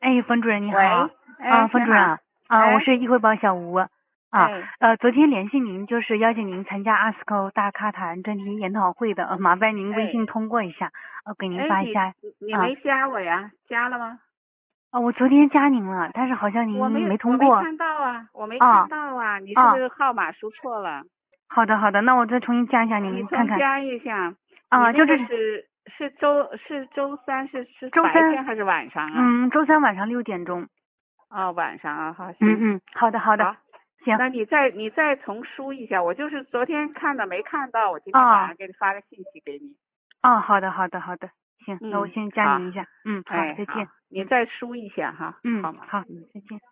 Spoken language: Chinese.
哎，冯主任你好。 喂，哎， 冯主任啊， 哎我是易汇报小吴啊。 哎昨天联系您就是邀请您参加阿斯科大咖谈专题研讨会的，麻烦您微信通过一下，给您哎，你发一下。 你没加我呀？加了吗？ 我昨天加您了，但是好像我您通过。 没看到啊，我没看到啊，你是不是号码输错了？ 好的好的，那我再重新加一下你您看看。 重加一下。你那个是周三是周三白天还是晚上啊？ 周三晚上6点钟。 晚上啊，好，行。 好的。 好， 行。 那你再重输一下，我就是昨天看的没看到，我今天晚上给你发个信息给你。 好的，行，那我先加您一下。好，再见。 你再输一下哈。 好， 好吗？ 再见。